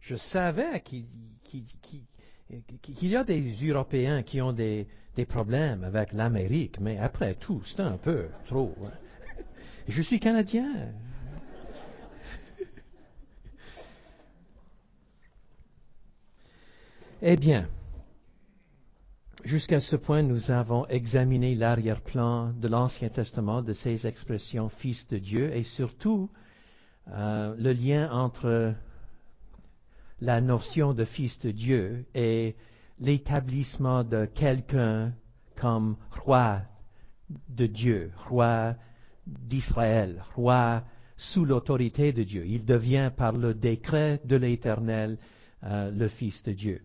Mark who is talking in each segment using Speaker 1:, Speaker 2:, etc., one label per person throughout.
Speaker 1: je savais qu'il y a des Européens qui ont des problèmes avec l'Amérique, mais après tout, c'est un peu trop. Hein. Je suis Canadien. Eh bien, jusqu'à ce point, nous avons examiné l'arrière-plan de l'Ancien Testament, de ces expressions Fils de Dieu, et surtout le lien entre la notion de Fils de Dieu et l'établissement de quelqu'un comme roi de Dieu, roi d'Israël, roi sous l'autorité de Dieu. Il devient par le décret de l'Éternel le Fils de Dieu.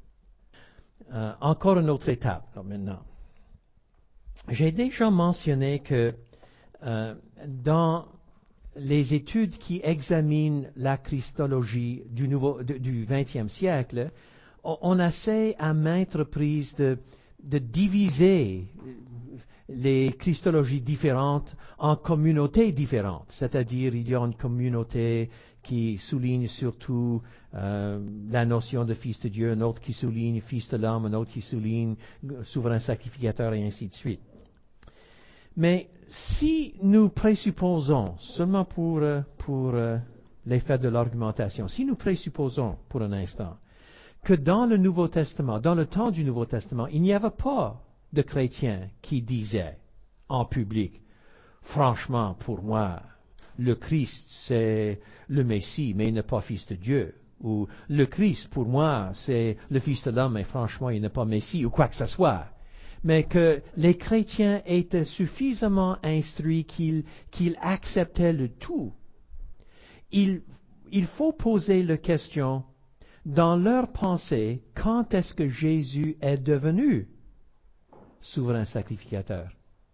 Speaker 1: Encore une autre étape maintenant. J'ai déjà mentionné que dans les études qui examinent la christologie du XXe siècle, on essaie à maintes reprises de diviser les christologies différentes en communautés différentes. C'est-à-dire, il y a une communauté qui souligne surtout la notion de Fils de Dieu, un autre qui souligne Fils de l'homme, un autre qui souligne souverain sacrificateur, et ainsi de suite. Mais si nous présupposons, seulement pour l'effet de l'argumentation, si nous présupposons pour un instant que dans le Nouveau Testament, dans le temps du Nouveau Testament, il n'y avait pas de chrétiens qui disaient en public, franchement, pour moi, le Christ, c'est le Messie, mais il n'est pas Fils de Dieu. Ou le Christ, pour moi, c'est le Fils de l'homme, mais franchement, il n'est pas Messie, ou quoi que ce soit. Mais que les chrétiens étaient suffisamment instruits qu'ils acceptaient le tout. Il faut poser la question, dans leur pensée, quand est-ce que Jésus est devenu souverain sacrificateur?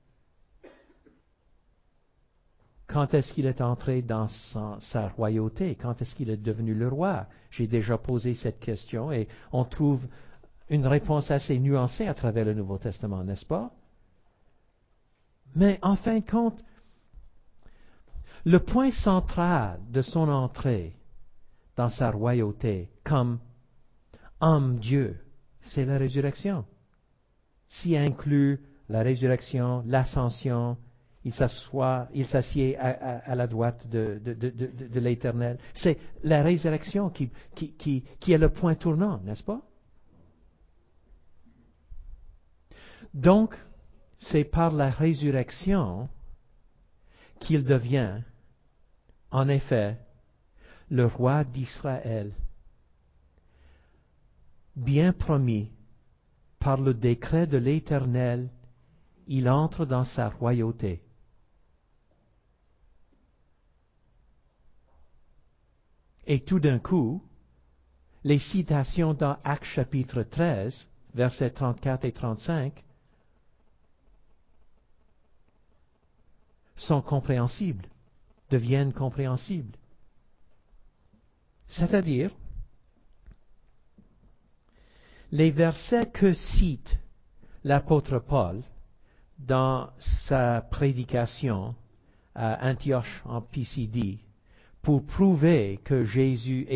Speaker 1: Quand est-ce qu'il est entré dans sa royauté? Quand est-ce qu'il est devenu le roi? J'ai déjà posé cette question et on trouve une réponse assez nuancée à travers le Nouveau Testament, n'est-ce pas? Mais en fin de compte, le point central de son entrée dans sa royauté comme homme Dieu, c'est la résurrection. S'y inclut la résurrection, l'ascension, il s'assied à la droite de l'Éternel. C'est la résurrection qui est le point tournant, n'est-ce pas? Donc, c'est par la résurrection qu'il devient, en effet, le roi d'Israël, bien promis par le décret de l'Éternel, il entre dans sa royauté. Et tout d'un coup, les citations dans Actes chapitre 13, versets 34 et 35, sont compréhensibles, deviennent compréhensibles. C'est-à-dire, les versets que cite l'apôtre Paul dans sa prédication à Antioche en Pisidie pour prouver que Jésus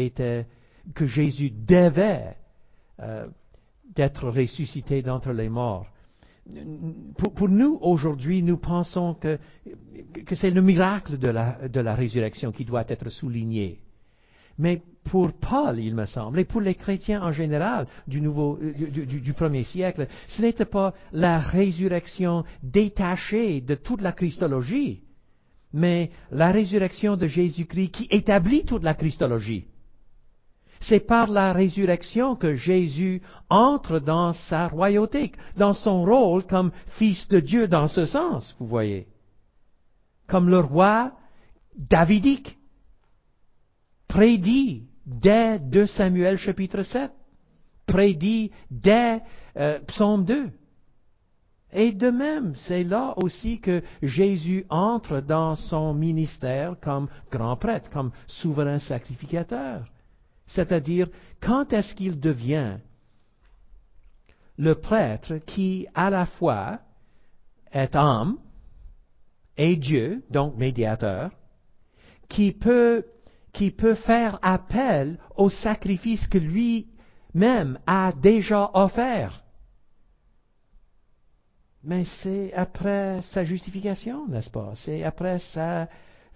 Speaker 1: devait d'être ressuscité d'entre les morts. Pour nous, aujourd'hui, nous pensons que c'est le miracle de la résurrection qui doit être souligné. Mais pour Paul, il me semble, et pour les chrétiens en général du premier siècle, ce n'était pas la résurrection détachée de toute la Christologie, mais la résurrection de Jésus-Christ qui établit toute la Christologie. C'est par la résurrection que Jésus entre dans sa royauté, dans son rôle comme Fils de Dieu dans ce sens, vous voyez. Comme le roi davidique, prédit dès 2 Samuel chapitre 7, prédit dès Psaume 2. Et de même, c'est là aussi que Jésus entre dans son ministère comme grand prêtre, comme souverain sacrificateur. C'est-à-dire, quand est-ce qu'il devient le prêtre qui, à la fois, est homme et Dieu, donc médiateur, qui peut qui peut faire appel au sacrifice que lui-même a déjà offert. Mais c'est après sa justification, n'est-ce pas? C'est après sa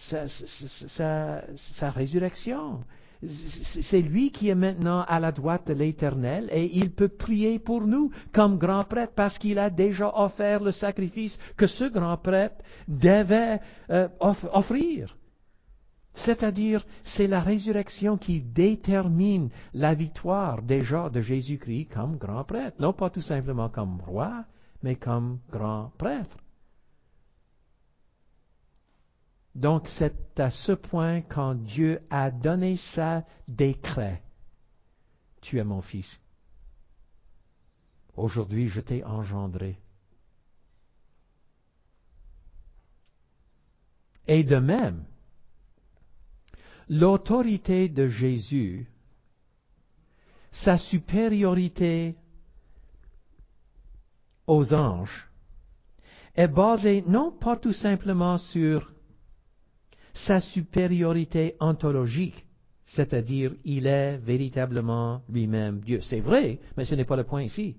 Speaker 1: résurrection. C'est lui qui est maintenant à la droite de l'Éternel et il peut prier pour nous comme grand prêtre parce qu'il a déjà offert le sacrifice que ce grand prêtre devait offrir. C'est-à-dire, c'est la résurrection qui détermine la victoire déjà de Jésus-Christ comme grand prêtre. Non pas tout simplement comme roi, mais comme grand prêtre. Donc, c'est à ce point quand Dieu a donné sa décret. Tu es mon fils. Aujourd'hui, je t'ai engendré. Et de même, l'autorité de Jésus, sa supériorité aux anges, est basée non pas tout simplement sur sa supériorité ontologique, c'est-à-dire il est véritablement lui-même Dieu. C'est vrai, mais ce n'est pas le point ici.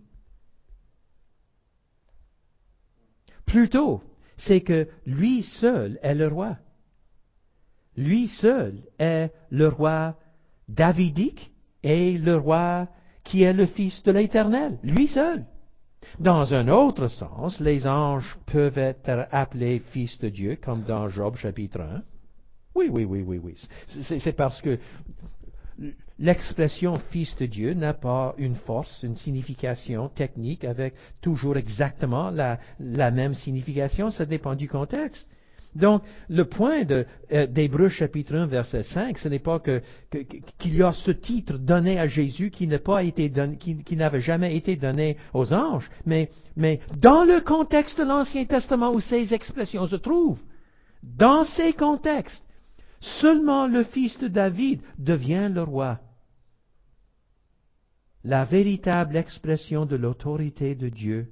Speaker 1: Plutôt, c'est que lui seul est le roi. Lui seul est le roi davidique et le roi qui est le Fils de l'Éternel. Lui seul. Dans un autre sens, les anges peuvent être appelés fils de Dieu, comme dans Job chapitre 1. Oui. C'est parce que l'expression fils de Dieu n'a pas une force, une signification technique avec toujours exactement la même signification, ça dépend du contexte. Donc, le point d'Hébreux chapitre 1, verset 5, ce n'est pas qu'il y a ce titre donné à Jésus qui n'avait jamais été donné aux anges, mais dans le contexte de l'Ancien Testament où ces expressions se trouvent, dans ces contextes, seulement le fils de David devient le roi. La véritable expression de l'autorité de Dieu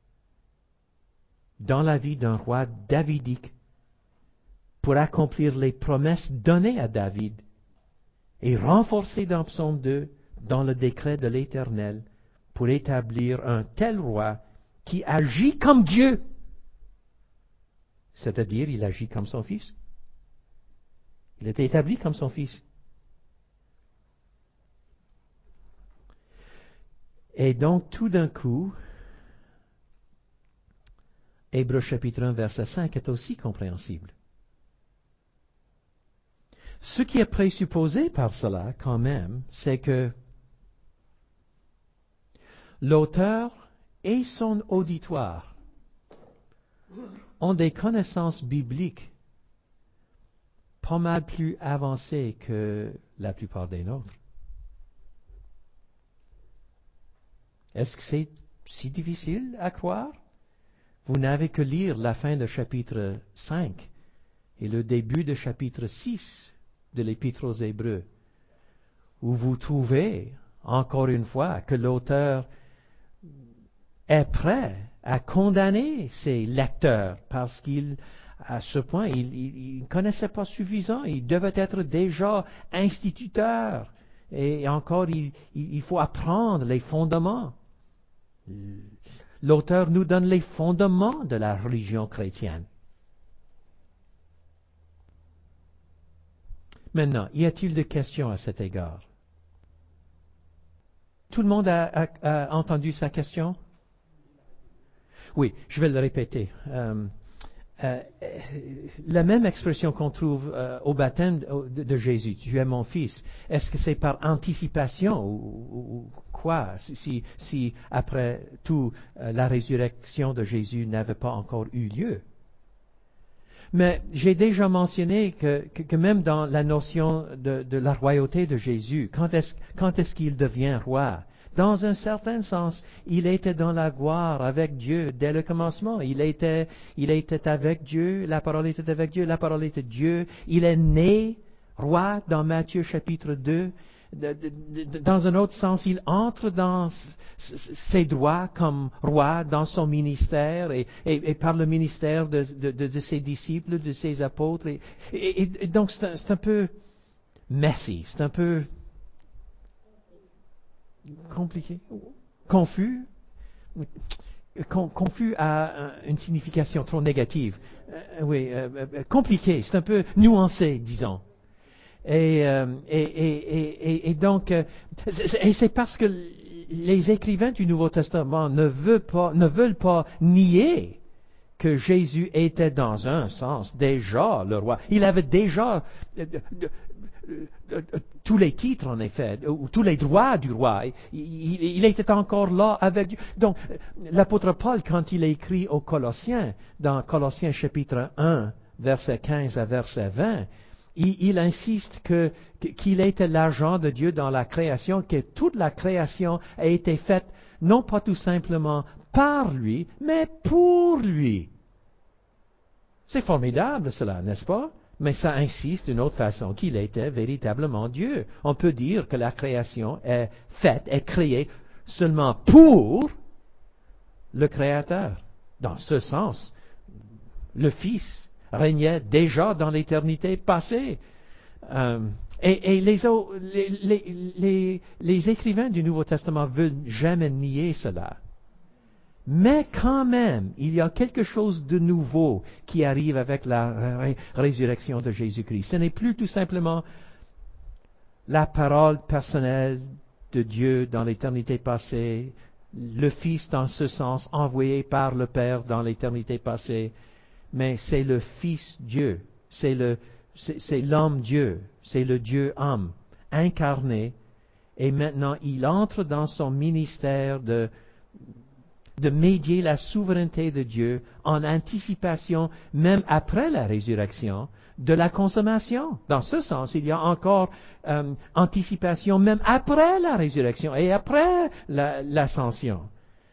Speaker 1: dans la vie d'un roi davidique pour accomplir les promesses données à David et renforcées dans Psaume 2 dans le décret de l'Éternel pour établir un tel roi qui agit comme Dieu, c'est-à-dire il agit comme son fils. Il est établi comme son fils. Et donc, tout d'un coup, Hébreux chapitre 1, verset 5 est aussi compréhensible. Ce qui est présupposé par cela, quand même, c'est que l'auteur et son auditoire ont des connaissances bibliques pas mal plus avancées que la plupart des nôtres. Est-ce que c'est si difficile à croire? Vous n'avez que lire la fin de chapitre 5 et le début de chapitre 6 de l'Épître aux Hébreux, où vous trouvez, encore une fois, que l'auteur est prêt à condamner ses lecteurs parce qu'à ce point, il ne connaissait pas suffisant, il devait être déjà instituteur, et encore, il faut apprendre les fondements. L'auteur nous donne les fondements de la religion chrétienne. Maintenant, y a-t-il des questions à cet égard? Tout le monde a entendu sa question? Oui, je vais le répéter. La même expression qu'on trouve au baptême de Jésus, tu es mon fils, est-ce que c'est par anticipation ou quoi, si après tout la résurrection de Jésus n'avait pas encore eu lieu? Mais j'ai déjà mentionné que même dans la notion de la royauté de Jésus, quand est-ce qu'il devient roi? Dans un certain sens, il était dans la gloire avec Dieu dès le commencement. Il était avec Dieu, la parole était avec Dieu, la parole était Dieu. Il est né roi dans Matthieu chapitre 2. Dans un autre sens, il entre dans ses droits comme roi dans son ministère et par le ministère de ses disciples, de ses apôtres. Et donc c'est un peu messy, c'est un peu compliqué, confus, confus a une signification trop négative. Compliqué, c'est un peu nuancé, disons. Et donc, et c'est parce que les écrivains du Nouveau Testament ne veulent pas nier que Jésus était dans un sens déjà le roi. Il avait déjà tous les titres, en effet, ou tous les droits du roi. Il était encore là avec Dieu. Donc, l'apôtre Paul, quand il écrit aux Colossiens, dans Colossiens chapitre 1, verset 15 à verset 20, il insiste qu'il était l'agent de Dieu dans la création, que toute la création a été faite non pas tout simplement par lui, mais pour lui. C'est formidable cela, n'est-ce pas? Mais ça insiste d'une autre façon qu'il était véritablement Dieu. On peut dire que la création est faite, est créée seulement pour le Créateur. Dans ce sens, le Fils régnait déjà dans l'éternité passée. Et les écrivains du Nouveau Testament veulent jamais nier cela. Mais quand même, il y a quelque chose de nouveau qui arrive avec la résurrection de Jésus-Christ. Ce n'est plus tout simplement la parole personnelle de Dieu dans l'éternité passée, le Fils dans ce sens envoyé par le Père dans l'éternité passée, mais c'est le Fils Dieu, c'est l'homme Dieu, c'est le Dieu homme incarné, et maintenant il entre dans son ministère de médier la souveraineté de Dieu en anticipation, même après la résurrection, de la consommation. Dans ce sens, il y a encore anticipation même après la résurrection et après l'ascension.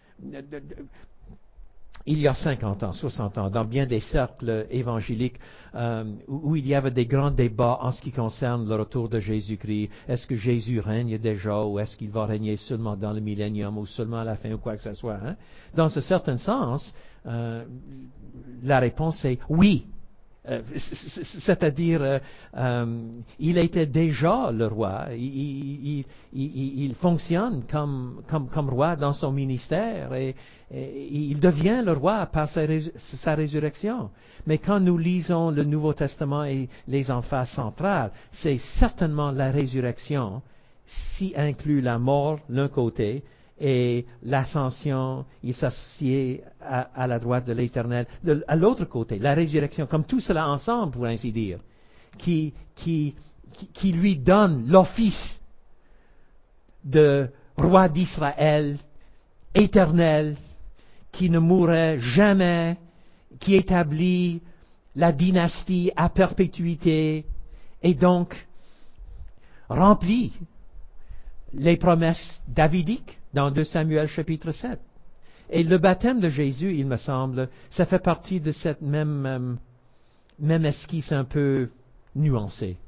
Speaker 1: Il y a 50 ans, 60 ans, dans bien des cercles évangéliques où il y avait des grands débats en ce qui concerne le retour de Jésus-Christ. Est-ce que Jésus règne déjà ou est-ce qu'il va régner seulement dans le millénium ou seulement à la fin ou quoi que ce soit? Hein? Dans ce certain sens, la réponse est oui. C'est-à-dire, il était déjà le roi, il fonctionne comme roi dans son ministère et il devient le roi par sa résurrection. Mais quand nous lisons le Nouveau Testament et les emphases centrales, c'est certainement la résurrection, s'y inclut la mort d'un côté, et l'ascension, il s'assied à la droite de l'Éternel. À l'autre côté, la résurrection, comme tout cela ensemble, pour ainsi dire, qui lui donne l'office de roi d'Israël, éternel, qui ne mourrait jamais, qui établit la dynastie à perpétuité, et donc remplit les promesses davidiques dans 2 Samuel chapitre 7. Et le baptême de Jésus, il me semble, ça fait partie de cette même esquisse un peu nuancée.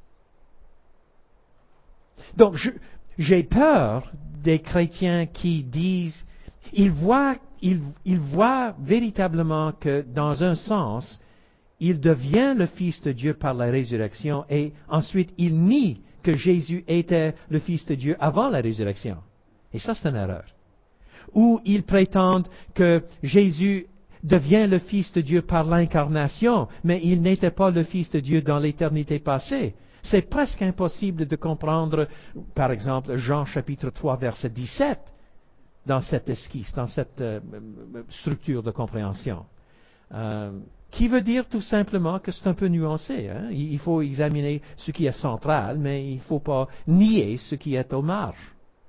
Speaker 1: Donc, j'ai peur des chrétiens qui disent, ils voient véritablement que, dans un sens, il devient le Fils de Dieu par la résurrection et ensuite il nie que Jésus était le Fils de Dieu avant la résurrection. Et ça, c'est une erreur. Ou ils prétendent que Jésus devient le Fils de Dieu par l'incarnation, mais il n'était pas le Fils de Dieu dans l'éternité passée. C'est presque impossible de comprendre, par exemple, Jean chapitre 3, verset 17, dans cette esquisse, dans cette structure de compréhension. Qui veut dire tout simplement que c'est un peu nuancé. Hein? Il faut examiner ce qui est central, mais il ne faut pas nier ce qui est aux marges.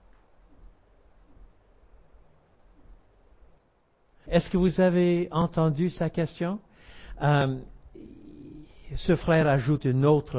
Speaker 1: Est-ce que vous avez entendu sa question? Ce frère ajoute un autre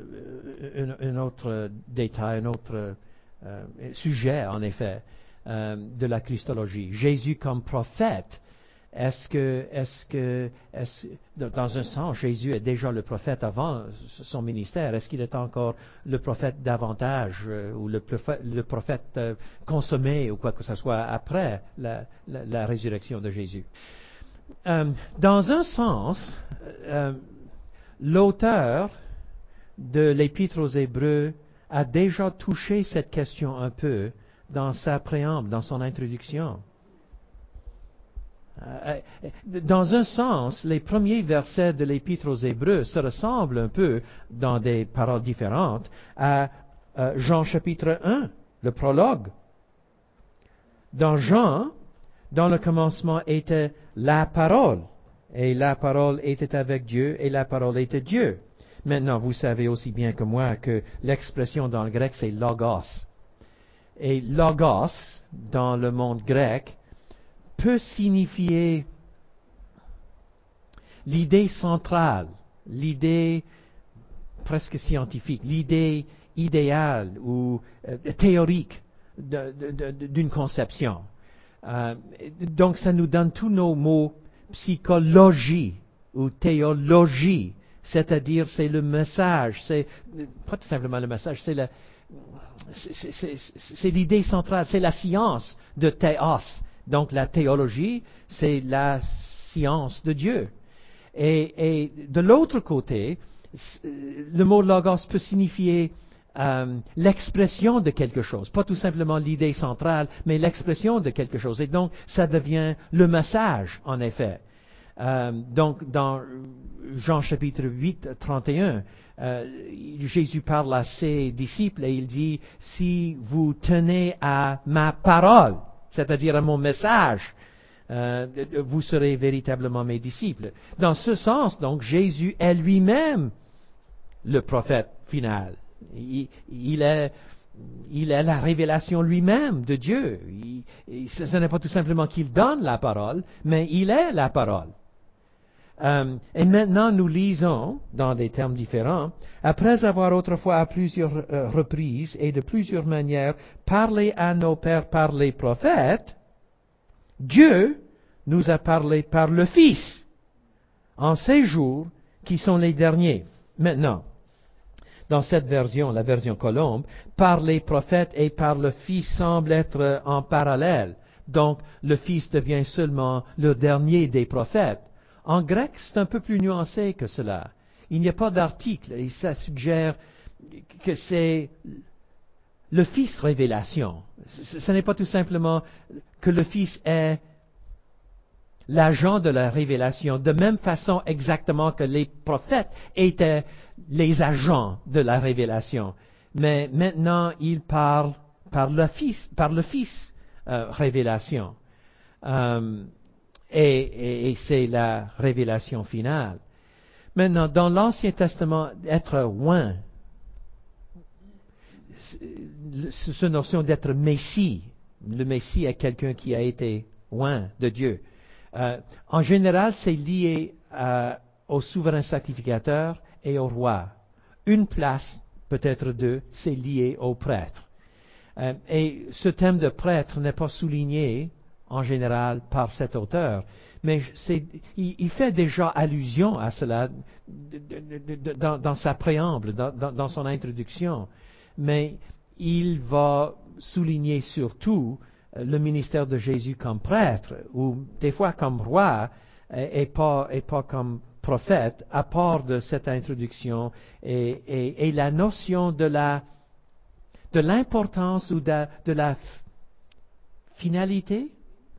Speaker 1: détail, un autre sujet, en effet, de la Christologie. Jésus comme prophète. Est-ce que, dans un sens, Jésus est déjà le prophète avant son ministère? Est-ce qu'il est encore le prophète davantage ou le prophète consommé ou quoi que ce soit après la résurrection de Jésus? Dans un sens, l'auteur de l'Épître aux Hébreux a déjà touché cette question un peu dans sa préamble, dans son introduction. Dans un sens, les premiers versets de l'Épître aux Hébreux se ressemblent un peu, dans des paroles différentes, à Jean chapitre 1, le prologue. Dans Jean, dans le commencement était la parole, et la parole était avec Dieu, et la parole était Dieu. Maintenant, vous savez aussi bien que moi que l'expression dans le grec, c'est logos. Et logos, dans le monde grec, peut signifier l'idée centrale, l'idée presque scientifique, l'idée idéale ou théorique d'une conception. Donc ça nous donne tous nos mots psychologie ou théologie, c'est-à-dire c'est le message, c'est pas tout simplement le message, c'est l'idée centrale, c'est la science de théos. Donc la théologie, c'est la science de Dieu. Et de l'autre côté, le mot logos peut signifier l'expression de quelque chose, pas tout simplement l'idée centrale, mais l'expression de quelque chose. Et donc, ça devient le message, en effet. Donc, dans Jean chapitre 8, 31, Jésus parle à ses disciples et il dit, si vous tenez à ma parole, c'est-à-dire à mon message, vous serez véritablement mes disciples. Dans ce sens, donc, Jésus est lui-même le prophète final. Il est la révélation lui-même de Dieu. Ce n'est pas tout simplement qu'il donne la parole, mais il est la parole. Et maintenant, nous lisons, dans des termes différents, après avoir autrefois à plusieurs reprises et de plusieurs manières parlé à nos pères par les prophètes, Dieu nous a parlé par le Fils, en ces jours qui sont les derniers. Maintenant, dans cette version, la version Colombe, par les prophètes et par le Fils semble être en parallèle. Donc, le Fils devient seulement le dernier des prophètes. En grec, c'est un peu plus nuancé que cela. Il n'y a pas d'article et ça suggère que c'est le Fils révélation. Ce n'est pas tout simplement que le Fils est l'agent de la révélation, de même façon exactement que les prophètes étaient les agents de la révélation. Mais maintenant, il parle par le Fils révélation. Et c'est la révélation finale. Maintenant, dans l'Ancien Testament, être oint, cette notion d'être Messie, le Messie est quelqu'un qui a été oint de Dieu. En général, c'est lié au souverain sacrificateur et au roi. Une place, peut-être deux, c'est lié au prêtre. Et ce thème de prêtre n'est pas souligné en général par cet auteur, mais il fait déjà allusion à cela dans sa préamble, dans son introduction, mais il va souligner surtout le ministère de Jésus comme prêtre, ou des fois comme roi, et pas comme prophète, à part de cette introduction, et la notion de l'importance ou de la finalité,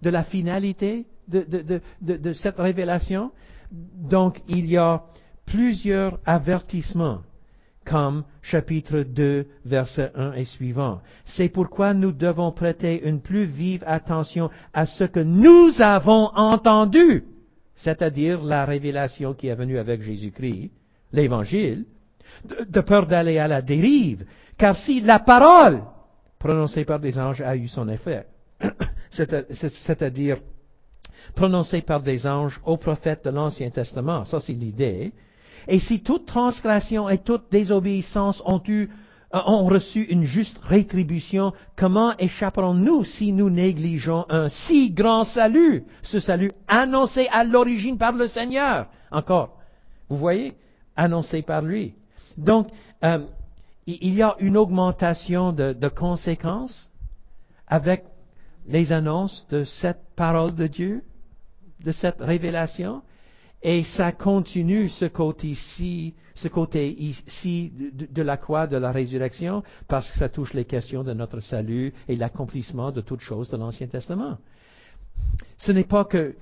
Speaker 1: de cette révélation. Donc, il y a plusieurs avertissements, comme chapitre 2, verset 1 et suivant. C'est pourquoi nous devons prêter une plus vive attention à ce que nous avons entendu, c'est-à-dire la révélation qui est venue avec Jésus-Christ, l'Évangile, de peur d'aller à la dérive, car si la parole prononcée par des anges a eu son effet, c'est-à-dire prononcée par des anges aux prophètes de l'Ancien Testament, ça c'est l'idée, et si toute transgression et toute désobéissance ont reçu une juste rétribution, comment échapperons-nous si nous négligeons un si grand salut, ce salut annoncé à l'origine par le Seigneur? Encore, vous voyez, annoncé par lui. Donc, il y a une augmentation de conséquences avec les annonces de cette parole de Dieu, de cette révélation, Et ça continue ce côté-ci de la croix, de la résurrection, parce que ça touche les questions de notre salut et l'accomplissement de toutes choses de l'Ancien Testament. Ce n'est pas que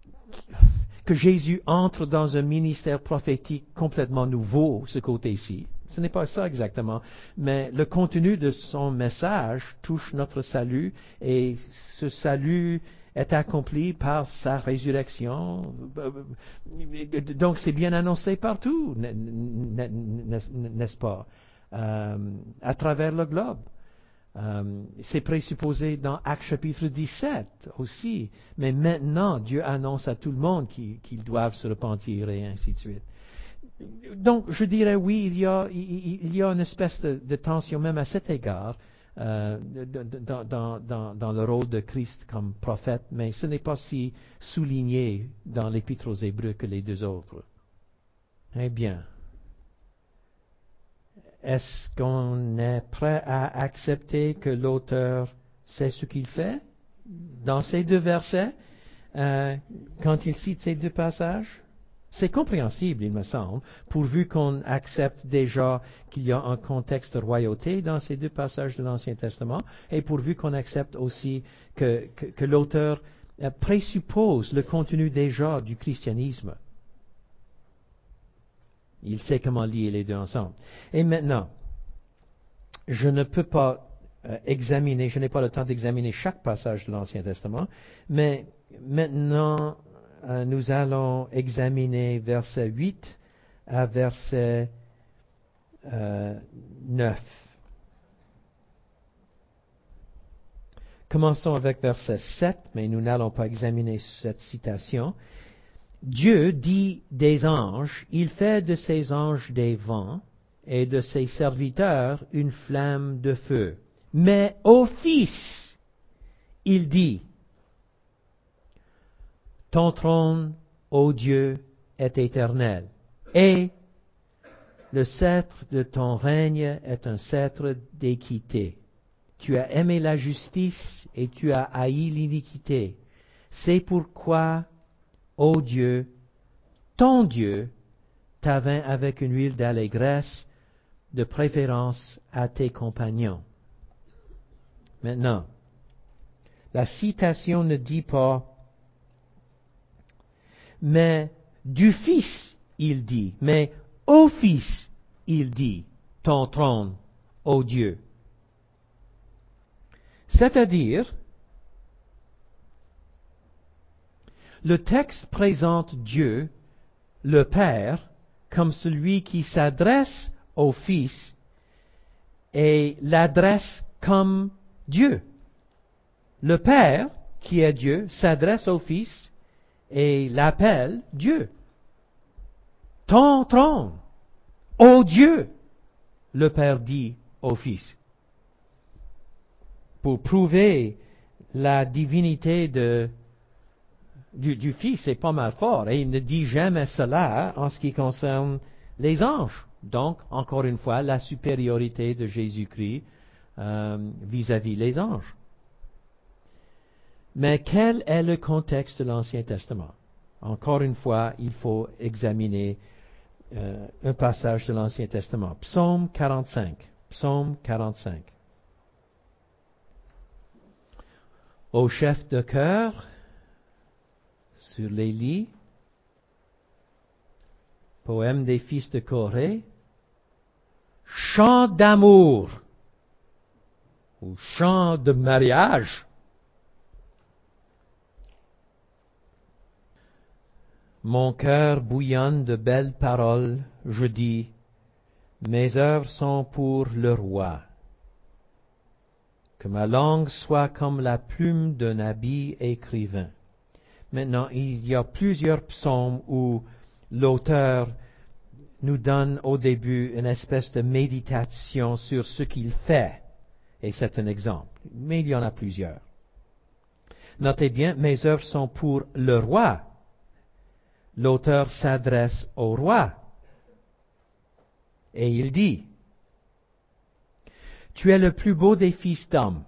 Speaker 1: Jésus entre dans un ministère prophétique complètement nouveau, ce côté-ci. Ce n'est pas ça exactement, mais le contenu de son message touche notre salut et ce salut est accompli par sa résurrection. Donc c'est bien annoncé partout, n'est-ce pas, à travers le globe. C'est présupposé dans Actes chapitre 17 aussi, mais maintenant Dieu annonce à tout le monde qu'ils doivent se repentir et ainsi de suite. Donc, je dirais oui, il y a une espèce de tension même à cet égard dans le rôle de Christ comme prophète, mais ce n'est pas si souligné dans l'Épître aux Hébreux que les deux autres. Eh bien, est-ce qu'on est prêt à accepter que l'auteur sait ce qu'il fait dans ces deux versets, quand il cite ces deux passages? C'est compréhensible, il me semble, pourvu qu'on accepte déjà qu'il y a un contexte de royauté dans ces deux passages de l'Ancien Testament, et pourvu qu'on accepte aussi que l'auteur présuppose le contenu déjà du christianisme. Il sait comment lier les deux ensemble. Et maintenant, je ne peux pas je n'ai pas le temps d'examiner chaque passage de l'Ancien Testament, mais maintenant, nous allons examiner verset 8 à verset 9. Commençons avec verset 7, mais nous n'allons pas examiner cette citation. Dieu dit des anges, il fait de ses anges des vents et de ses serviteurs une flamme de feu. Mais au Fils, il dit, ton trône, ô Dieu, est éternel, et le sceptre de ton règne est un sceptre d'équité. Tu as aimé la justice et tu as haï l'iniquité. C'est pourquoi, ô Dieu, ton Dieu, t'a vaint avec une huile d'allégresse, de préférence à tes compagnons. Maintenant, la citation ne dit pas mais du Fils, il dit, mais au Fils, il dit, ton trône, ô Dieu. C'est-à-dire, le texte présente Dieu, le Père, comme celui qui s'adresse au Fils et l'adresse comme Dieu. Le Père, qui est Dieu, s'adresse au Fils et l'appelle Dieu. Ton trône, ô Dieu, le Père dit au Fils. Pour prouver la divinité du Fils, c'est pas mal fort. Et il ne dit jamais cela en ce qui concerne les anges. Donc, encore une fois, la supériorité de Jésus-Christ vis-à-vis les anges. Mais quel est le contexte de l'Ancien Testament? Encore une fois, il faut examiner un passage de l'Ancien Testament. Psaume 45. Psaume 45. Au chef de chœur, sur les lits, poème des fils de Corée, chant d'amour, ou chant de mariage. Mon cœur bouillonne de belles paroles, je dis, mes œuvres sont pour le roi. Que ma langue soit comme la plume d'un habile écrivain. Maintenant, il y a plusieurs psaumes où l'auteur nous donne au début une espèce de méditation sur ce qu'il fait. Et c'est un exemple. Mais il y en a plusieurs. Notez bien, mes œuvres sont pour le roi. L'auteur s'adresse au roi. Et il dit, tu es le plus beau des fils d'hommes.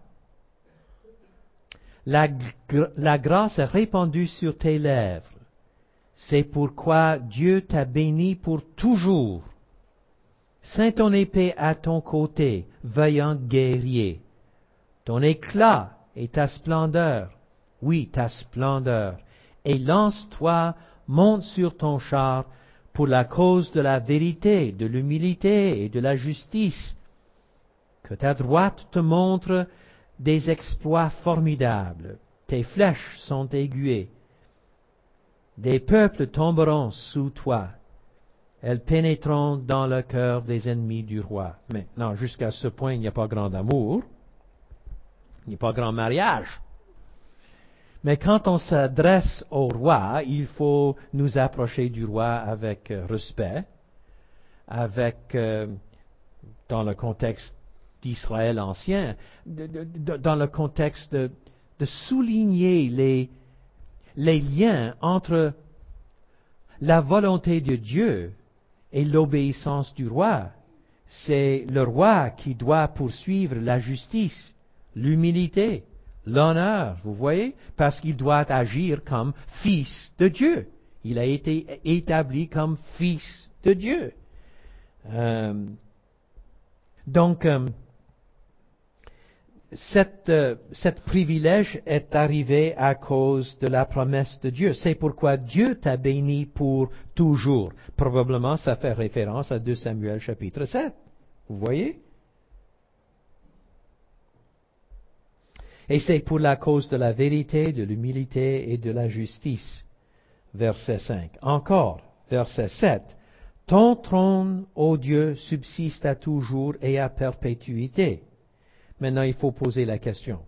Speaker 1: La grâce est répandue sur tes lèvres. C'est pourquoi Dieu t'a béni pour toujours. Ceint ton épée à ton côté, vaillant guerrier. Ton éclat et ta splendeur, oui, ta splendeur. Et lance-toi, monte sur ton char, pour la cause de la vérité, de l'humilité et de la justice. Que ta droite te montre des exploits formidables. Tes flèches sont aiguës. Des peuples tomberont sous toi. Elles pénétreront dans le cœur des ennemis du roi. Maintenant, jusqu'à ce point, il n'y a pas grand amour. Il n'y a pas grand mariage. Mais quand on s'adresse au roi, il faut nous approcher du roi avec respect, dans le contexte d'Israël ancien, dans le contexte de souligner les liens entre la volonté de Dieu et l'obéissance du roi. C'est le roi qui doit poursuivre la justice, l'humilité, l'honneur, vous voyez, parce qu'il doit agir comme fils de Dieu. Il a été établi comme fils de Dieu. Donc, cet privilège est arrivé à cause de la promesse de Dieu. C'est pourquoi Dieu t'a béni pour toujours. Probablement, ça fait référence à 2 Samuel chapitre 7. Vous voyez? Et c'est pour la cause de la vérité, de l'humilité et de la justice. Verset 5. Encore, verset 7. Ton trône, ô Dieu, subsiste à toujours et à perpétuité. Maintenant, il faut poser la question.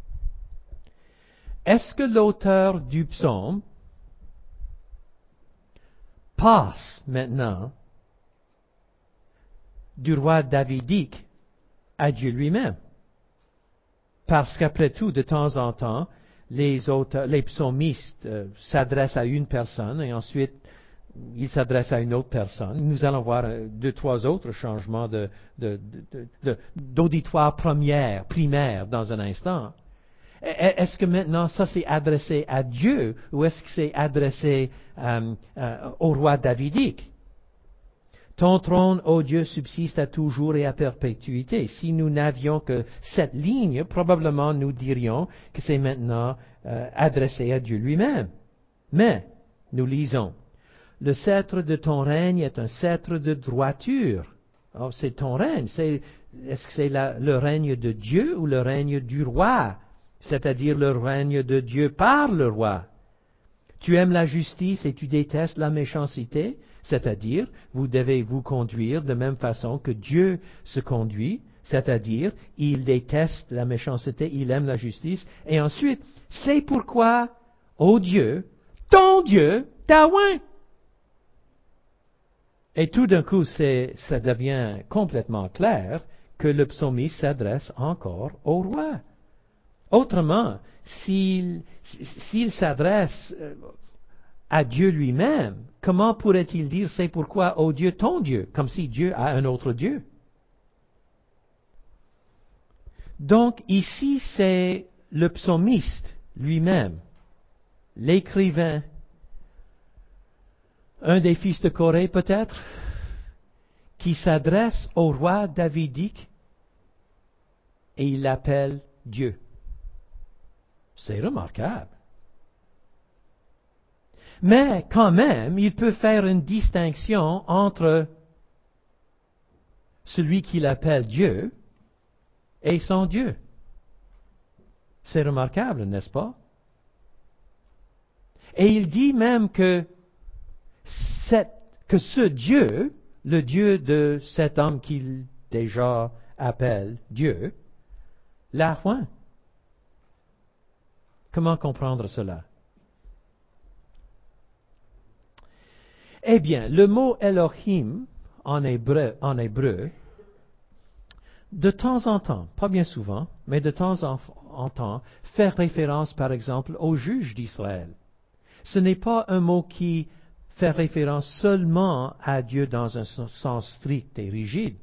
Speaker 1: Est-ce que l'auteur du psaume passe maintenant du roi davidique à Dieu lui-même? Parce qu'après tout, de temps en temps, les psalmistes s'adressent à une personne et ensuite ils s'adressent à une autre personne. Nous allons voir 2-3 autres changements d'auditoire primaire dans un instant. Est-ce que maintenant ça s'est adressé à Dieu ou est-ce que c'est adressé au roi davidique? Ton trône, ô Dieu, subsiste à toujours et à perpétuité. Si nous n'avions que cette ligne, probablement nous dirions que c'est maintenant adressé à Dieu lui-même. Mais, nous lisons, le sceptre de ton règne est un sceptre de droiture. Oh, c'est ton règne. Est-ce que c'est le règne de Dieu ou le règne du roi? C'est-à-dire le règne de Dieu par le roi. Tu aimes la justice et tu détestes la méchanceté, c'est-à-dire vous devez vous conduire de même façon que Dieu se conduit, c'est-à-dire il déteste la méchanceté, il aime la justice, et ensuite, c'est pourquoi, ô Dieu, ton Dieu t'a oint. Et tout d'un coup, ça devient complètement clair que le psalmiste s'adresse encore au roi. Autrement, s'il s'adresse à Dieu lui-même, comment pourrait-il dire c'est pourquoi, ô Dieu, ton Dieu, comme si Dieu a un autre Dieu? Donc ici, c'est le psalmiste lui-même, l'écrivain, un des fils de Corée peut-être, qui s'adresse au roi davidique et il l'appelle Dieu. C'est remarquable. Mais quand même, il peut faire une distinction entre celui qu'il appelle Dieu et son Dieu. C'est remarquable, n'est-ce pas? Et il dit même que ce Dieu, le Dieu de cet homme qu'il déjà appelle Dieu, l'a oint. Comment comprendre cela? Eh bien, le mot Elohim en hébreu, de temps en temps, pas bien souvent, mais de temps en temps, fait référence par exemple au juge d'Israël. Ce n'est pas un mot qui fait référence seulement à Dieu dans un sens strict et rigide.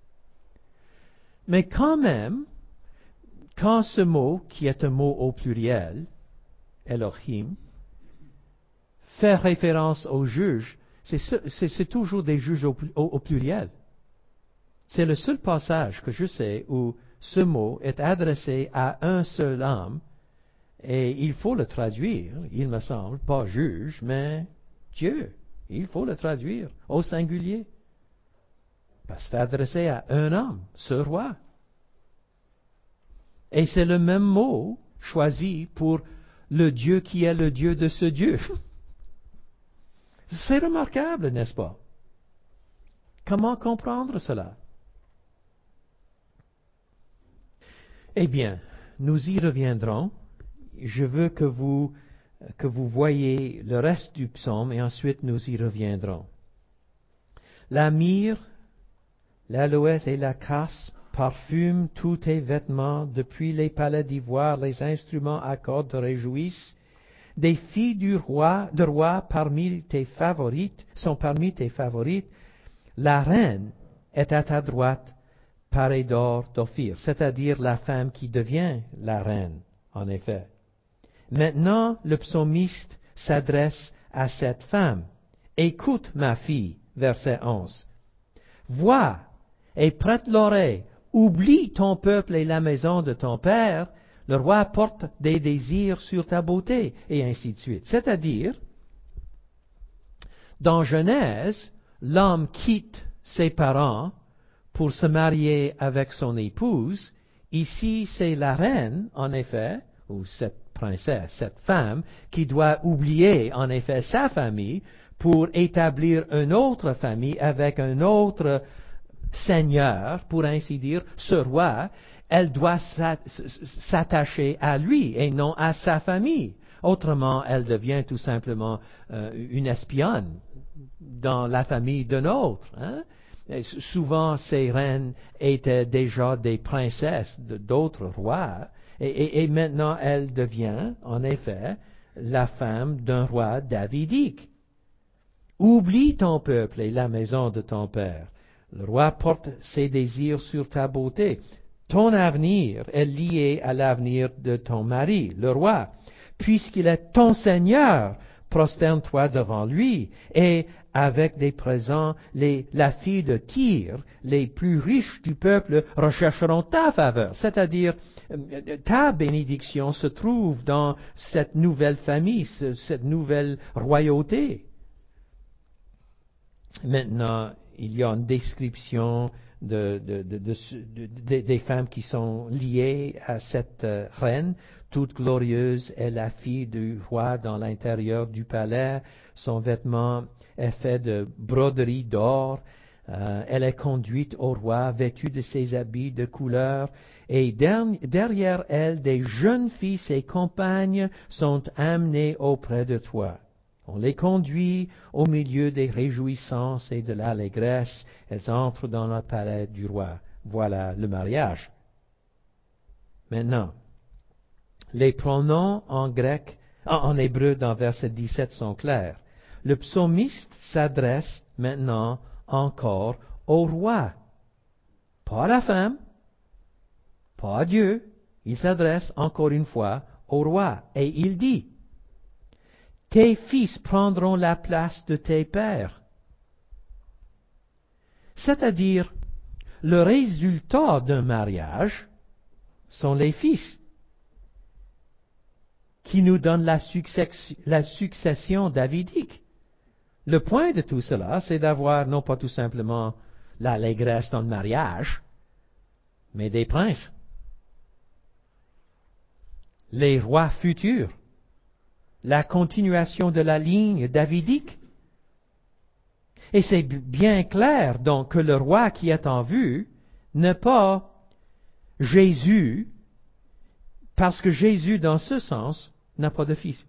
Speaker 1: Mais quand même, quand ce mot, qui est un mot au pluriel, Elohim, fait référence aux juges, c'est toujours des juges au pluriel. C'est le seul passage que je sais où ce mot est adressé à un seul homme, et il faut le traduire, il me semble, pas juge, mais Dieu. Il faut le traduire au singulier. Parce que c'est adressé à un homme, ce roi. Et c'est le même mot choisi pour le Dieu qui est le Dieu de ce Dieu. C'est remarquable, n'est-ce pas? Comment comprendre cela? Eh bien, nous y reviendrons. Je veux que vous voyez le reste du psaume et ensuite nous y reviendrons. La myrrhe, l'aloès et la caspe parfument tous tes vêtements. Depuis les palais d'ivoire, les instruments à cordes te réjouissent. Des filles de roi sont parmi tes favorites. La reine est à ta droite, parée d'or d'Ophir, c'est-à-dire la femme qui devient la reine, en effet. Maintenant, le psalmiste s'adresse à cette femme. Écoute, ma fille, verset 11. Vois et prête l'oreille. Oublie ton peuple et la maison de ton père. Le roi porte des désirs sur ta beauté, et ainsi de suite. C'est-à-dire, dans Genèse, l'homme quitte ses parents pour se marier avec son épouse. Ici, c'est la reine, en effet, ou cette princesse, cette femme, qui doit oublier, en effet, sa famille pour établir une autre famille avec un autre seigneur, pour ainsi dire, ce roi. Elle doit s'attacher à lui et non à sa famille. Autrement, elle devient tout simplement une espionne dans la famille d'un autre. Hein? Souvent, ces reines étaient déjà des princesses d'autres rois, et maintenant elle devient, en effet, la femme d'un roi davidique. Oublie ton peuple et la maison de ton père. Le roi porte ses désirs sur ta beauté. Ton avenir est lié à l'avenir de ton mari, le roi. Puisqu'il est ton Seigneur, prosterne-toi devant lui, et avec des présents, la fille de Tyr, les plus riches du peuple, rechercheront ta faveur. C'est-à-dire, ta bénédiction se trouve dans cette nouvelle famille, cette nouvelle royauté. Maintenant, il y a une description des femmes qui sont liées à cette reine. Toute glorieuse est la fille du roi dans l'intérieur du palais. Son vêtement est fait de broderie d'or. Elle est conduite au roi, vêtue de ses habits de couleur. Et derrière elle, des jeunes filles, ses compagnes, sont amenées auprès de toi. On les conduit au milieu des réjouissances et de l'allégresse. Elles entrent dans le palais du roi. Voilà le mariage. Maintenant, les pronoms en hébreu dans verset 17 sont clairs. Le psalmiste s'adresse maintenant encore au roi. Pas à la femme, pas à Dieu. Il s'adresse encore une fois au roi. Et il dit, tes fils prendront la place de tes pères. C'est-à-dire, le résultat d'un mariage sont les fils qui nous donnent la succession davidique. Le point de tout cela, c'est d'avoir non pas tout simplement l'allégresse dans le mariage, mais des princes, les rois futurs, la continuation de la ligne davidique. Et c'est bien clair donc que le roi qui est en vue n'est pas Jésus, parce que Jésus, dans ce sens, n'a pas de fils.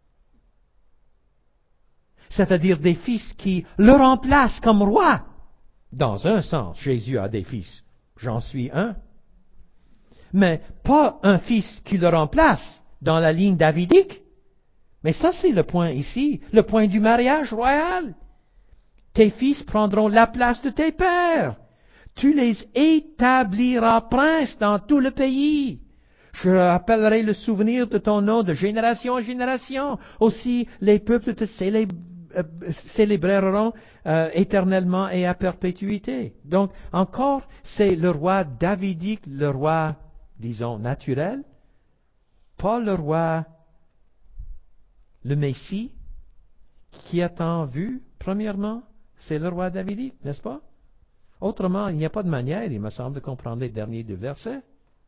Speaker 1: C'est-à-dire des fils qui le remplacent comme roi. Dans un sens, Jésus a des fils. J'en suis un. Mais pas un fils qui le remplace dans la ligne davidique. Mais ça, c'est le point ici, le point du mariage royal. Tes fils prendront la place de tes pères. Tu les établiras princes dans tout le pays. Je rappellerai le souvenir de ton nom de génération en génération. Aussi, les peuples te célébreront éternellement et à perpétuité. Donc, encore, c'est le roi davidique, le roi, disons, naturel, pas le roi, le Messie, qui est en vue, premièrement, c'est le roi davidique, n'est-ce pas? Autrement, il n'y a pas de manière, il me semble, de comprendre les derniers deux versets.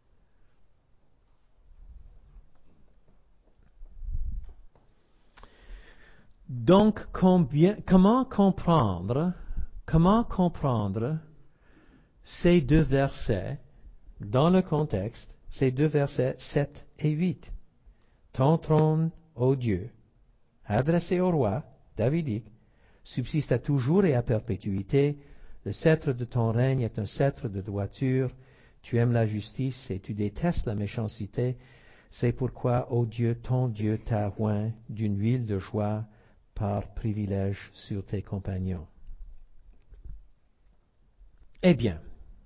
Speaker 1: Donc, comment comprendre ces deux versets dans le contexte, ces deux versets 7 et 8? Ton trône, ô Dieu, adressé au roi davidique, subsiste à toujours et à perpétuité. Le sceptre de ton règne est un sceptre de droiture. Tu aimes la justice et tu détestes la méchanceté. C'est pourquoi, ô Dieu, ton Dieu t'a oint d'une huile de joie par privilège sur tes compagnons. Eh bien,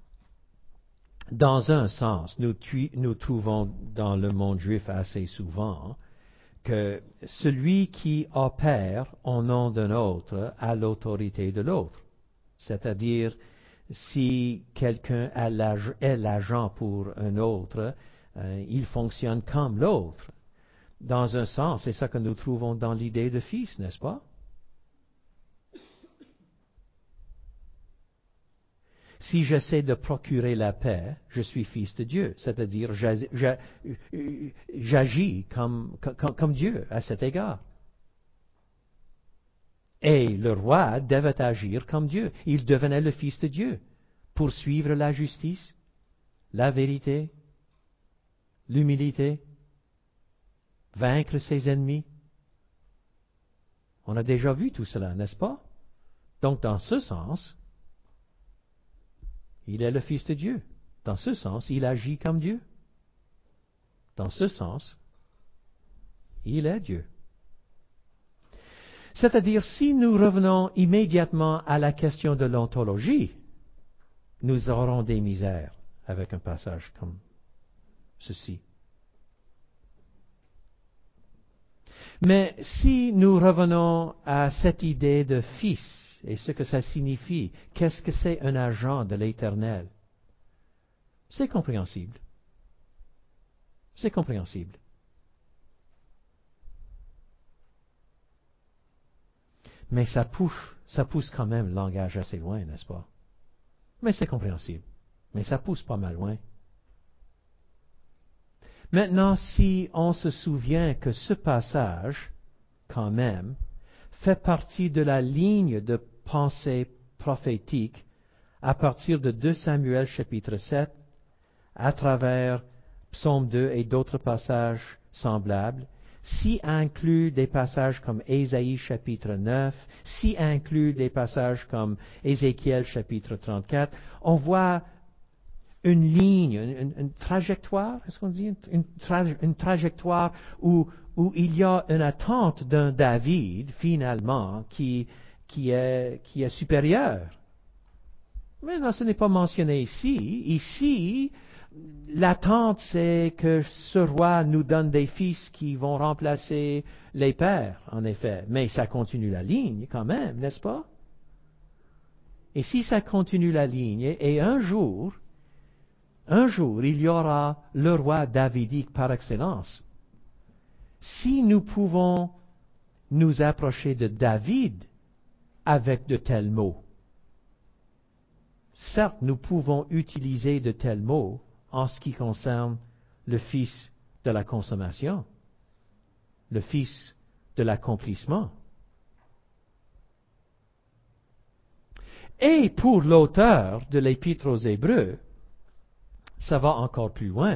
Speaker 1: dans un sens, nous trouvons dans le monde juif assez souvent que celui qui opère au nom d'un autre a l'autorité de l'autre. C'est-à-dire, si quelqu'un est l'agent pour un autre, il fonctionne comme l'autre. Dans un sens, c'est ça que nous trouvons dans l'idée de fils, n'est-ce pas? Si j'essaie de procurer la paix, je suis fils de Dieu, c'est-à-dire j'agis comme Dieu à cet égard. Et le roi devait agir comme Dieu. Il devenait le fils de Dieu pour suivre la justice, la vérité, l'humilité, vaincre ses ennemis. On a déjà vu tout cela, n'est-ce pas? Donc, dans ce sens, il est le Fils de Dieu. Dans ce sens, il agit comme Dieu. Dans ce sens, il est Dieu. C'est-à-dire, si nous revenons immédiatement à la question de l'ontologie, nous aurons des misères avec un passage comme ceci. Mais si nous revenons à cette idée de fils et ce que ça signifie, qu'est-ce que c'est un agent de l'Éternel? C'est compréhensible. C'est compréhensible. Mais ça pousse quand même le langage assez loin, n'est-ce pas? Mais c'est compréhensible. Mais ça pousse pas mal loin. Maintenant, si on se souvient que ce passage, quand même, fait partie de la ligne de pensée prophétique à partir de 2 Samuel chapitre 7, à travers Psaume 2 et d'autres passages semblables, s'y inclut des passages comme Ésaïe chapitre 9, s'y inclut des passages comme Ézéchiel chapitre 34, on voit une ligne, une trajectoire, est-ce qu'on dit une trajectoire où il y a une attente d'un David, finalement, qui est supérieur. Mais non, ce n'est pas mentionné ici. Ici, l'attente, c'est que ce roi nous donne des fils qui vont remplacer les pères, en effet. Mais ça continue la ligne, quand même, n'est-ce pas? Et si ça continue la ligne, et un jour, il y aura le roi davidique par excellence. Si nous pouvons nous approcher de David avec de tels mots, certes, nous pouvons utiliser de tels mots en ce qui concerne le fils de la consommation, le fils de l'accomplissement. Et pour l'auteur de l'Épître aux Hébreux, ça va encore plus loin.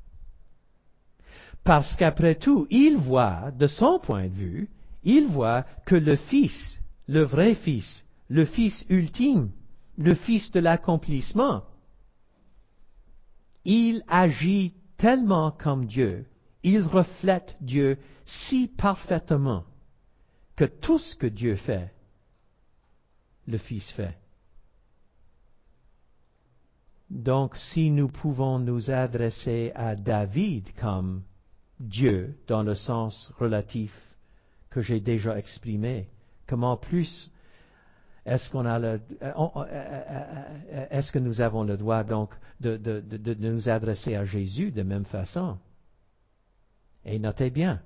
Speaker 1: Parce qu'après tout, il voit, de son point de vue, il voit que le Fils, le vrai Fils, le Fils ultime, le Fils de l'accomplissement, il agit tellement comme Dieu, il reflète Dieu si parfaitement que tout ce que Dieu fait, le Fils fait. Donc, si nous pouvons nous adresser à David comme Dieu, dans le sens relatif que j'ai déjà exprimé, comment plus est-ce que nous avons le droit donc de nous adresser à Jésus de même façon? Et notez bien,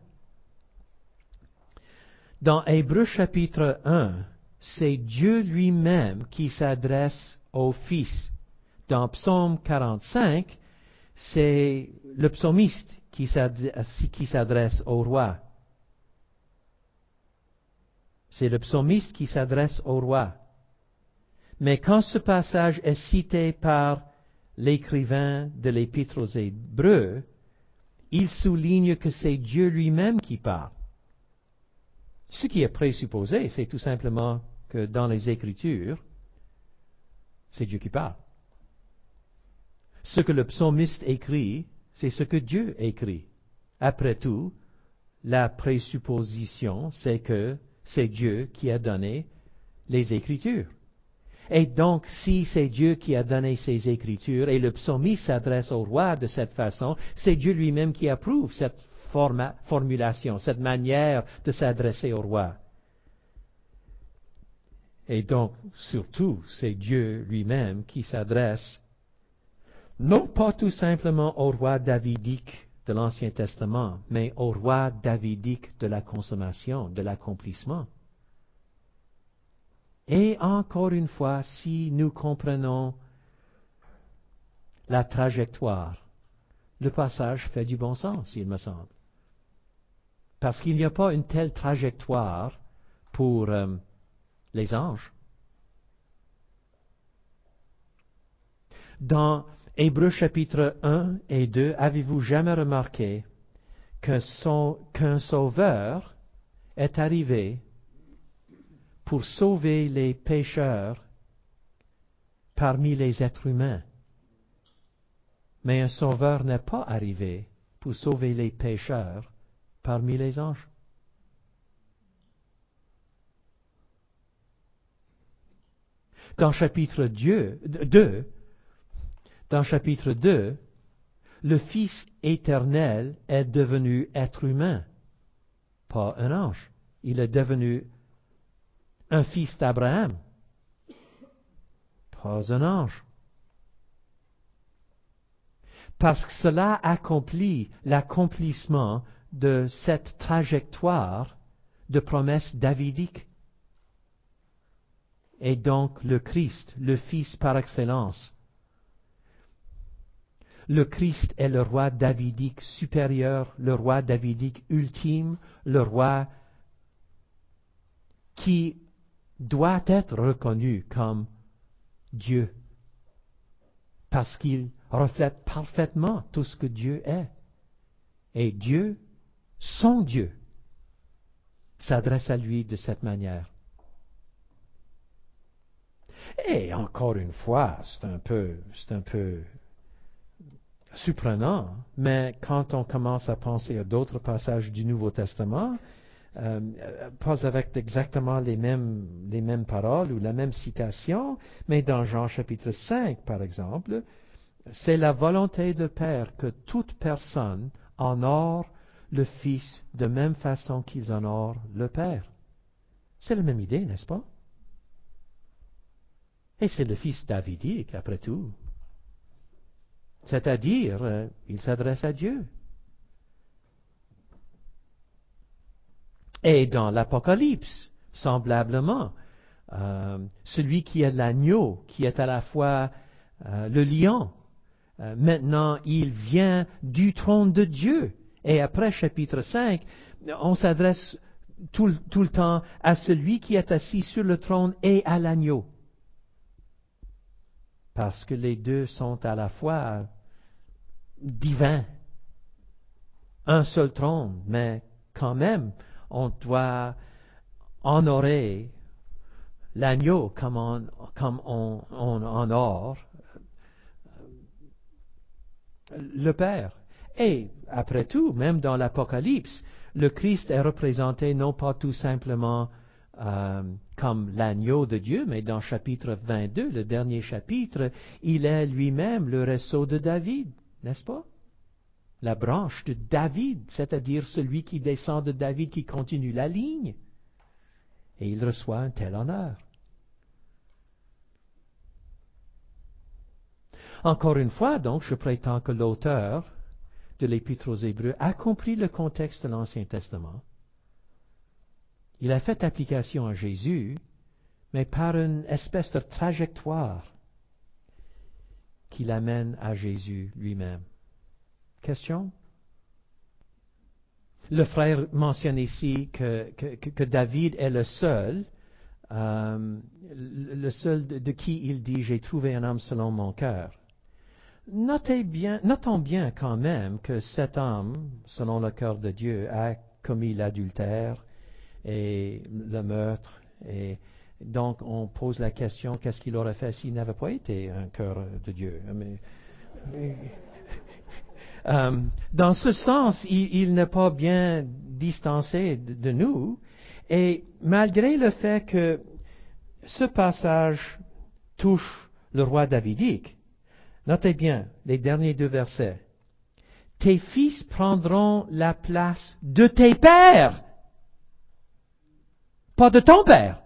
Speaker 1: dans Hébreux chapitre 1, c'est Dieu lui-même qui s'adresse au Fils. Dans Psaume 45, c'est le psalmiste qui s'adresse au roi. C'est le psalmiste qui s'adresse au roi. Mais quand ce passage est cité par l'écrivain de l'Épître aux Hébreux, il souligne que c'est Dieu lui-même qui parle. Ce qui est présupposé, c'est tout simplement que dans les Écritures, c'est Dieu qui parle. Ce que le psalmiste écrit, c'est ce que Dieu écrit. Après tout, la présupposition, c'est que c'est Dieu qui a donné les Écritures. Et donc, si c'est Dieu qui a donné ces Écritures, et le psalmiste s'adresse au roi de cette façon, c'est Dieu lui-même qui approuve cette formulation, cette manière de s'adresser au roi. Et donc, surtout, c'est Dieu lui-même qui s'adresse, non pas tout simplement au roi davidique de l'Ancien Testament, mais au roi davidique de la consommation, de l'accomplissement. Et encore une fois, si nous comprenons la trajectoire, le passage fait du bon sens, il me semble. Parce qu'il n'y a pas une telle trajectoire pour les anges. Dans Hébreux chapitre 1 et 2, avez-vous jamais remarqué qu'un sauveur est arrivé pour sauver les pécheurs parmi les êtres humains? Mais un sauveur n'est pas arrivé pour sauver les pécheurs parmi les anges. Dans chapitre 2, le Fils éternel est devenu être humain, pas un ange. Il est devenu un fils d'Abraham, pas un ange. Parce que cela accomplit l'accomplissement de cette trajectoire de promesse davidique. Et donc le Christ, le Fils par excellence. Le Christ est le roi davidique supérieur, le roi davidique ultime, le roi qui doit être reconnu comme Dieu, parce qu'il reflète parfaitement tout ce que Dieu est. Et Dieu, son Dieu, s'adresse à lui de cette manière. Et encore une fois, c'est un peu surprenant, mais quand on commence à penser à d'autres passages du Nouveau Testament, pas avec exactement les mêmes paroles ou la même citation, mais dans Jean chapitre 5, par exemple, c'est la volonté du Père que toute personne honore le Fils de même façon qu'ils honorent le Père. C'est la même idée, n'est-ce pas? Et c'est le Fils davidique, après tout. C'est-à-dire, il s'adresse à Dieu. Et dans l'Apocalypse, semblablement, celui qui est l'agneau, qui est à la fois le lion, maintenant il vient du trône de Dieu. Et après chapitre 5, on s'adresse tout le temps à celui qui est assis sur le trône et à l'agneau. Parce que les deux sont à la fois divins. Un seul trône, mais quand même, on doit honorer l'agneau comme on honore le Père. Et après tout, même dans l'Apocalypse, le Christ est représenté non pas tout simplement comme l'agneau de Dieu, mais dans chapitre 22, le dernier chapitre, il est lui-même le ressaut de David, n'est-ce pas? La branche de David, c'est-à-dire celui qui descend de David, qui continue la ligne. Et il reçoit un tel honneur. Encore une fois, donc, je prétends que l'auteur de l'Épître aux Hébreux a compris le contexte de l'Ancien Testament. Il a fait application à Jésus, mais par une espèce de trajectoire qui l'amène à Jésus lui-même. Question? Le frère mentionne ici que David est le seul de qui il dit « J'ai trouvé un homme selon mon cœur ». Notons bien quand même que cet homme, selon le cœur de Dieu, a commis l'adultère et le meurtre. Et donc, on pose la question, qu'est-ce qu'il aurait fait s'il n'avait pas été un cœur de Dieu? Dans ce sens, il n'est pas bien distancé de nous. Et malgré le fait que ce passage touche le roi davidique, notez bien les derniers 2 versets. Tes fils prendront la place de tes pères, pas de ton père.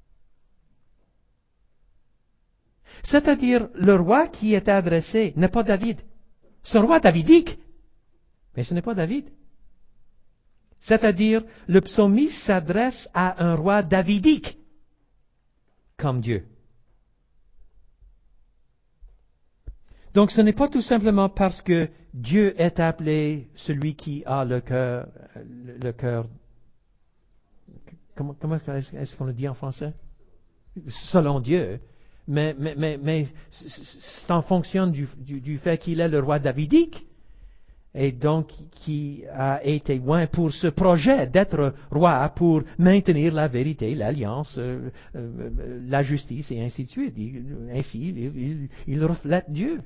Speaker 1: C'est-à-dire, le roi qui est adressé n'est pas David. C'est un roi davidique, mais ce n'est pas David. C'est-à-dire, le psalmiste s'adresse à un roi davidique, comme Dieu. Donc ce n'est pas tout simplement parce que Dieu est appelé celui qui a le cœur, comment est-ce qu'on le dit en français? Selon Dieu. Mais c'est en fonction du fait qu'il est le roi davidique, et donc qui a été loin pour ce projet d'être roi, pour maintenir la vérité, l'alliance, la justice, et ainsi de suite. Ainsi, il reflète Dieu.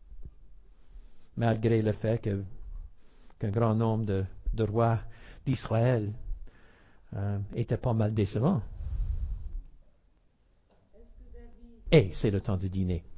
Speaker 1: Malgré le fait qu'un grand nombre de rois d'Israël étaient pas mal décevants. Et c'est le temps de dîner.